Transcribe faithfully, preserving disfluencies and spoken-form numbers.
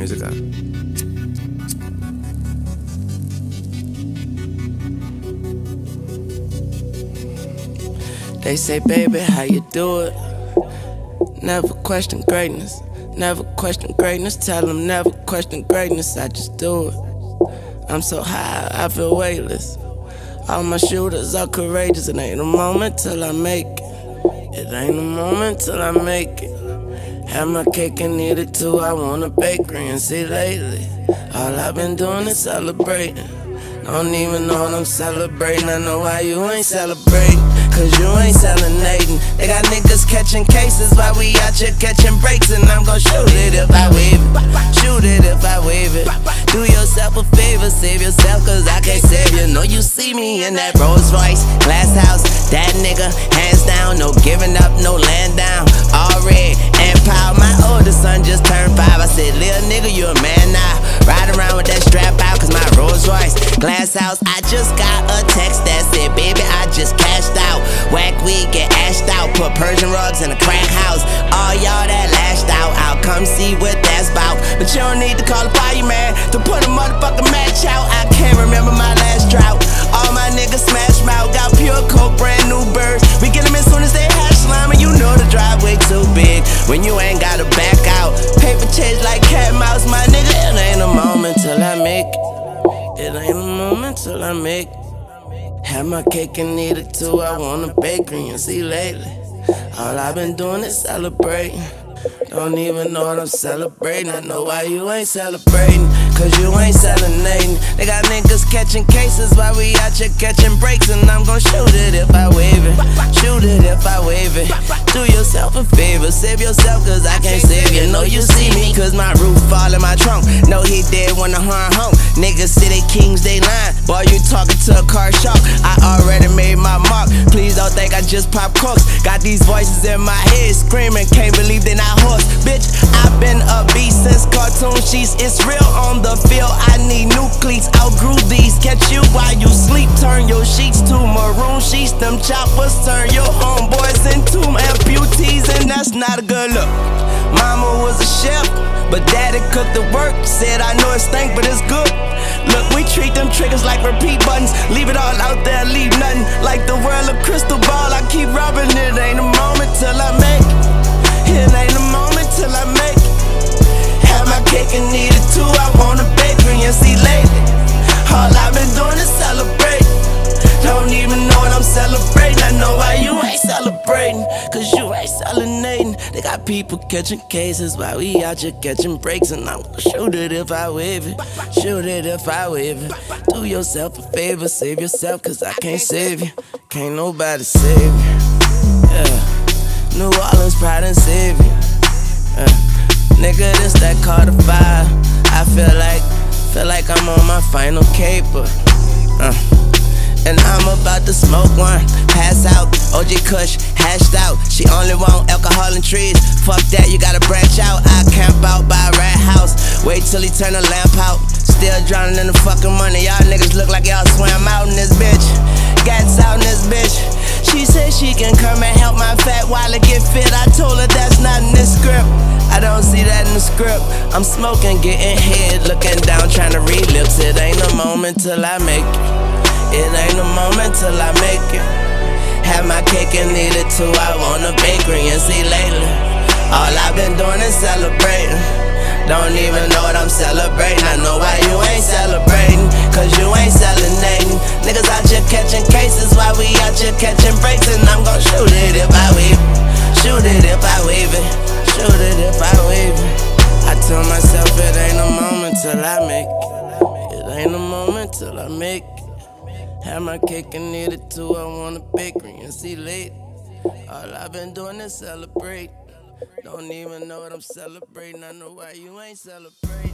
music up. They say, baby, how you do it? Never question greatness, never question greatness. Tell them never question greatness, I just do it. I'm so high, I feel weightless. All my shooters are courageous. It ain't a moment till I make it. It ain't a moment till I make it. Have my cake and eat it too. I want a bakery and see lately all I've been doing is celebrating. Don't even know what I'm celebrating. I know why you ain't celebrating, cause you ain't selling-nating. They got niggas catching cases while we out here catching breaks. And I'm gon' shoot it if I wave it. Shoot it if I wave it. Do yourself a favor, save yourself, cause I can't save you. Know you see me in that Rolls Royce, glass house, that nigga, hands down. No giving up, no laying down. All red and proud. My oldest son just turned five. I said, little nigga, you a man now. Ride around with that strap out, cause my Rolls Royce, glass house. I just got a text that said, baby, I just cashed out. Whack weed, get ashed out. Put Persian rugs in a crack house. All y'all that lashed out, I'll come see what that's about. But you don't need to call a fireman to put a motherfucking match out. I can't remember my last drought. All my niggas smash mouth. Got pure coke, brand new birds. We get them as soon as they hash slime. And you know the driveway too big when you ain't gotta back out. Paper chase like cat mouse, my nigga. It ain't a moment till I make it. It ain't a moment till I make it. Have my cake and eat it too. I want a bakery and see lately all I've been doing is celebrating. Don't even know what I'm celebrating. I know why you ain't celebrating, cause you ain't selling-nating. They got niggas catching cases while we out here catching breaks. And I'm gon' shoot it if I wave it. Shoot it if I wave it. Do yourself a favor, save yourself, cause I can't save you. Know you see me, cause my roof fall in my trunk. Know he dead when I hunt home. Niggas say they kings, they lying. Boy, you talking to a car shark. I already made my mark. Please don't think I just pop corks. Got these voices in my head screaming, can't believe they not horse. Bitch, I've been a beast since cartoon sheets. It's real on the field, I need new cleats. Outgrew these, catch you while you sleep. Turn your sheets to maroon sheets. Them choppers turn your homeboys into amputees, and that's not a good look. Mama was a chef, but daddy cooked the work. Said I know it stank, but it's good. Look, we treat them triggers like repeat buttons. Leave it all out there, leave nothing. Like the world of crystal ball, I keep rubbing it. Ain't a moment till I make it. It ain't a moment till I make it. Have my cake and eat it too. I want a bakery and see lately all I've been doing is celebrate. Don't even know what I'm celebrating. I know why you ain't celebrating, cause you ain't selling-nating. They got people catching cases while we out here catching breaks. And I'm gonna shoot it if I wave it. Shoot it if I wave it. Do yourself a favor, save yourself, cause I can't save you. Can't nobody save you. Yeah. New Orleans pride and savior. Uh, nigga, this that Carter five. I feel like, feel like I'm on my final caper. Uh, and I'm about to smoke one, pass out. O G Kush, hashed out. She only want alcohol and trees. Fuck that, you gotta branch out. I camp out by a rat house. Wait till he turn the lamp out. Still drowning in the fucking money. Y'all niggas look like y'all swam out in this bitch. Gats out in this bitch. She said she can come and help my fat wallet get fit. I told her that's not in this script. I don't see that in the script. I'm smoking, getting head, looking down, trying to read lips. It ain't a moment till I make it. It ain't a moment till I make it. Have my cake and eat it too. I want a bakery and see lately all I've been doing is celebrating. Don't even know what I'm celebrating. I know why you ain't celebrating, cause you ain't selling-nating. Niggas out here catching cases while we out here catching breaks. And I'm gon' shoot it if I wave it. Shoot it if I wave it. Shoot it if I wave it. I tell myself it ain't a moment till I make it. It ain't a moment till I make it. Have my cake and eat it too. I want a bakery and see late. All I've been doing is celebrate. Don't even know what I'm celebrating. I know why you ain't celebrating.